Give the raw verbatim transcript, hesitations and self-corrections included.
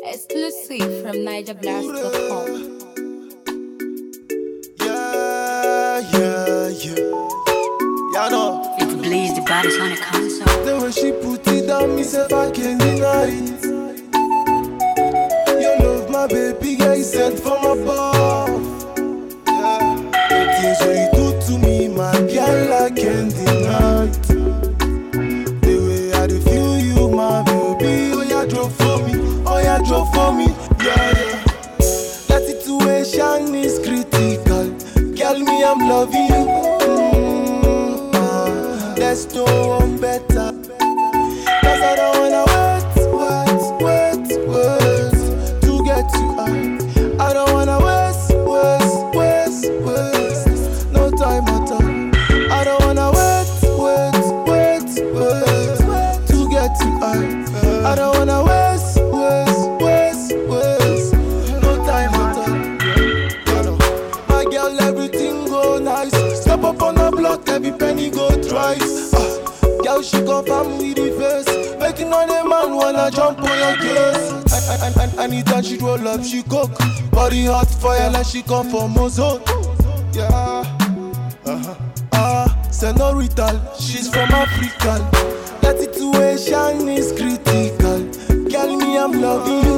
Exclusive from niger blast dot com. Yeah, yeah, yeah. Yeah, no. If it bleeds, the body's on the console. The way she put it on me, say I can't deny it. You love my baby, girl, you sent from above. Yeah. The things that you do to me, my girl, I can't deny it. The way I do feel you, my baby, oh yeah, drove for me, oh yeah, drove for me, yeah, yeah. That situation is critical, girl, me, I'm loving you. Mm, uh, there's no one better. Cause I don't wanna wait, wait, wait, wait to get you out. I don't wanna waste, waste, waste, waste no time at all. I don't wanna wait, wait, wait, wait to get you out. I don't wanna waste, waste, waste, waste no time at all. My girl, everything go nice. Step up on the block, every penny go twice. Ah. Girl, she confirm with the face, making all the man wanna jump on your case. I, I, I, I need that she roll up, she cook. Body hot fire like she come from Mozart. Yeah, uh-huh. Ah, senorita, she's from Africa. That situation is critical. Girl, me, I'm loving you.